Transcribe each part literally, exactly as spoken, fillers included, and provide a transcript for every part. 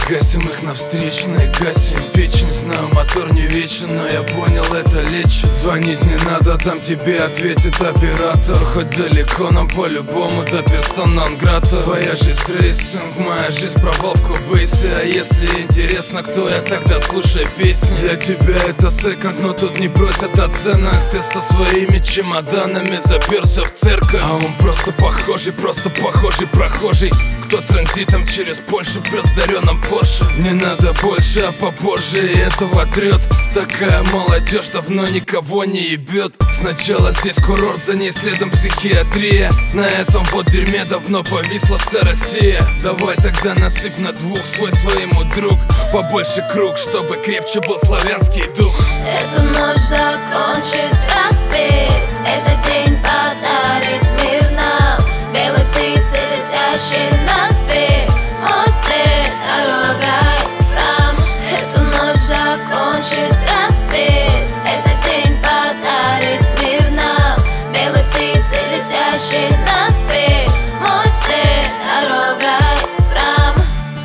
Гасим их на встречной, гасим печень. Знаю, мотор не вечен, но я понял, это лечит. Звонить не надо, там тебе ответит оператор. Хоть далеко, нам по-любому до персон нон-грата. Твоя жизнь рейсинг, моя жизнь провал в кубейсе. А если интересно, кто я, тогда слушай песни. Для тебя это секонд, но тут не просят оценок. Ты со своими чемоданами заперся в церковь, а он просто похожий, просто похожий прохожий, кто транзитом через Польшу прет в дареном Порше. Не надо больше, а попозже, и этого трет. Такая молодежь давно никого не ебет. Сначала здесь курорт, за ней следом психиатрия. На этом вот дерьме давно повисла вся Россия. Давай тогда насыпь на двух свой своему друг. Побольше круг, чтобы крепче был славянский дух. Эту ночь закончит рассвет, этот день подарит мир нам. Белой птицы, летящей на свет, мой след, дорогой в храм. Эту ночь закончит рассвет, этот день подарит мир нам. Белой птицы, летящей на свет, мой след, дорогой в храм.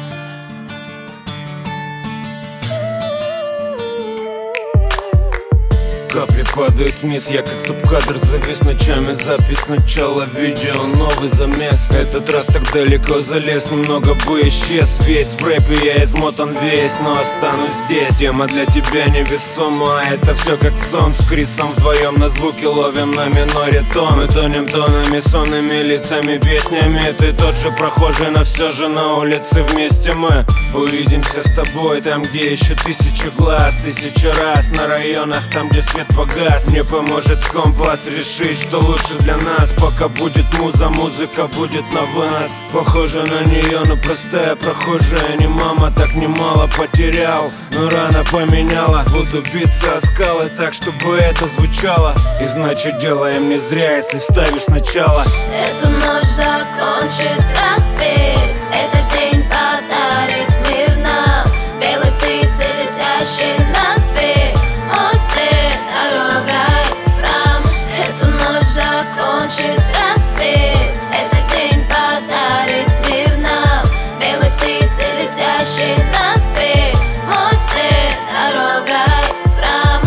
Капли падают вниз, я как стоп-кадр завис ночами. Запись начала видео, новый замес. Этот раз так далеко залез, немного бы исчез весь. В рэпе я измотан весь, но останусь здесь. Тема для тебя невесома, это все как сон. С Крисом вдвоем на звуки ловим на миноре тон. Мы тонем тонами, сонными лицами, песнями. Ты тот же прохожий, но все же на улице вместе мы увидимся с тобой там, где еще тысяча глаз. Тысяча раз на районах, там, где свет погас. Мне поможет компас решить, что лучше для нас. Пока будет муза, музыка будет на вас. Похожа на нее, но простая прохожая. Не мама, так немало потерял, но рано поменяла. Буду биться о скалы так, чтобы это звучало. И значит делаем не зря, если ставишь начало. Эту ночь закончит рассвет, этот день подарит мир нам. Белой птицы, летящей на свет, мой след, дорогой в храм. Эту ночь закончит рассвет, этот день подарит мир нам. Белой птицы, летящей на свет, мой след, дорогой в храм.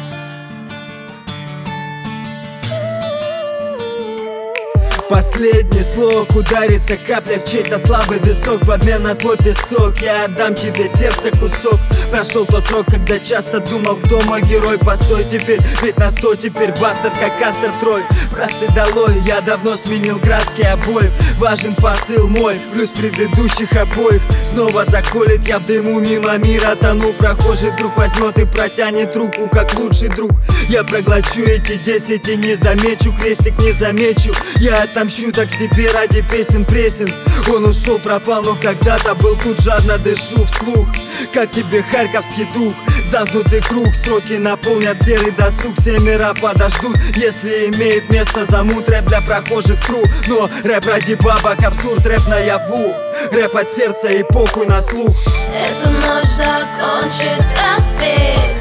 Последний слог, ударится капля в чей-то слабый висок. В обмен на твой песок я отдам тебе сердце кусок. Прошел тот срок, когда часто думал, кто мой герой. Постой теперь, ведь на сто теперь бастард, как Астер Трой. Просты долой, я давно сменил краски обоев. Важен посыл мой, плюс предыдущих обоих. Снова заколет, я в дыму мимо мира тону. Прохожий друг возьмет и протянет руку, как лучший друг. Я проглочу эти десять и не замечу, крестик не замечу. Я отомщу так себе ради песен пресен. Он ушел, пропал, но когда-то был тут, жадно дышу вслух. Как тебе харьковский дух? Замкнутый круг, строки наполнят серый досуг. Семеро подождут, если имеет место замут. Рэп для прохожих тру, но рэп ради бабок, абсурд, рэп наяву. Рэп от сердца и похуй на слух. Эту ночь закончит рассвет,